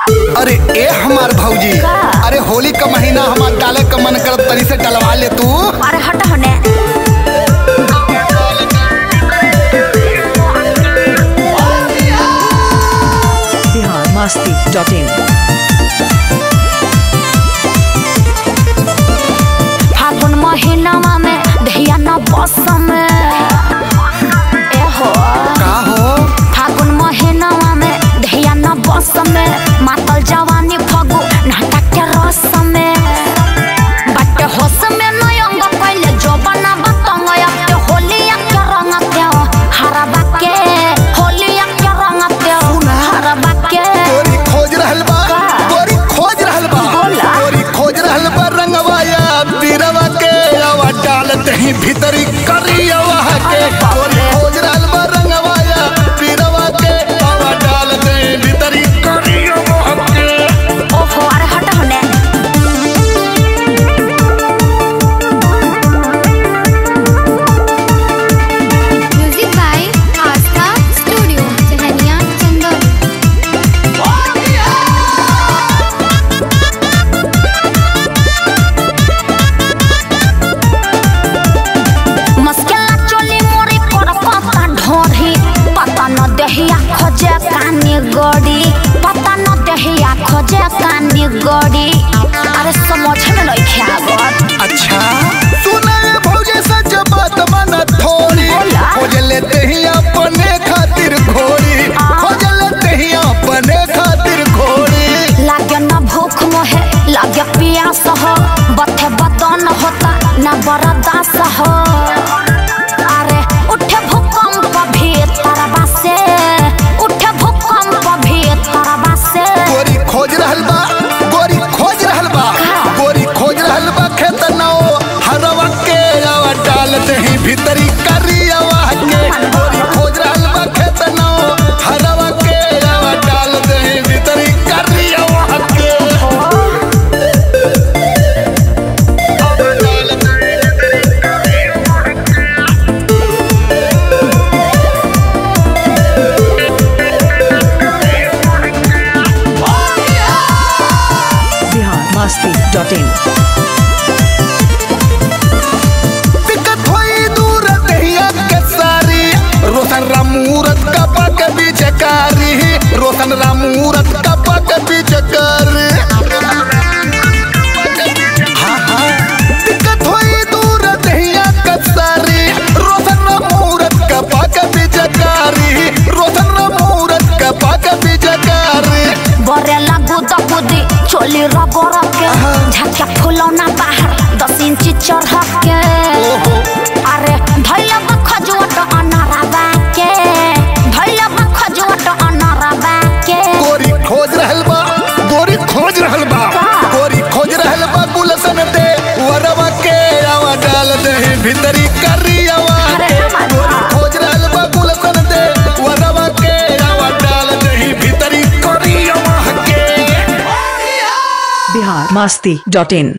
अरे ए हमार भौजी, अरे होली का महीना हमार डाले का मन कर तनी से डलवा ले तू। अरे हट होने। biharmasti.in फागुन महीनावा में धिया न बसम ए हो का हो फागुन महीनावा में धिया न बसम मातल जवानी फगु नाटक के रस में बट होश में नयंग पहले जो बना बतंग अब होली के रंग के हरबा के होली के रंग के हरबा के गोरी खोज रहल बा, गोरी खोज रहल बा, गोरी खोज रहल बा रंगवा या बीरवा के आवा डालते ही भीतरी करियवा के। गोरी खोज रहल बा रंगवा या बीरवा के आवा डालते ही भीतरी करियवा के। ओहो अरे हट होने। Music by Aastha studio Chahaniya Chandauli. मस्केला चोली मोरी पर पता ढोरी पता न देहिया खोजे कानी गड़ी पता न देहिया खोजे कानी गड़ी अरे समझ में नहीं ख्यागत। अच्छा सुना भौजे सच बात मन थोड़ी खोज लेते ही अपने खातिर घोड़ी, खोज लेते ही अपने खातिर घोड़ी। लागे न भूख मोहे लागे प्यास हो बथे बदन होता न बर्दाश्त हो अरे उठे भूकंप भी तरबा से उठे भूकंप भी तरबा से गोरी खोज रहल बा, गोरी खोज रहल बा, गोरी खोज रहल बा खेत नौ हरवा के आवा डालते ही भीतरी करियवा के। गोरी खोज रहल बा खेत नौ हरवा के आवा डालते ही भीतरी करियवा के। biharmasti.in दिक्कत हुई दूर दहिया के सारी रोशन रामूरत का पक बीचकारी, रोशन रामूरत का पक बीचकारी। हाँ हाँ दिक्कत हुई दूर दहिया के सारी रोशन रामूरत का पक बीचकारी, रोशन रामूरत का पक बीचकारी। बरे लागू दबुदी चोली रगड़ के झटका फुलौना बाहर 10 इंची चढ़ के अरे भैया खजुआट अनारबा के भैया खजुआट अनारबा के गोरी खोज रहल बा, गोरी खोज रहल बा, गोरी खोज रहल बा गुलशन दे वरवा के आवा डाल दे भीतरी करियवा के। गोरी खोज रहल बा गुलशन दे वरवा के आवा डाल दे भीतरी करियवा के। biharmasti.in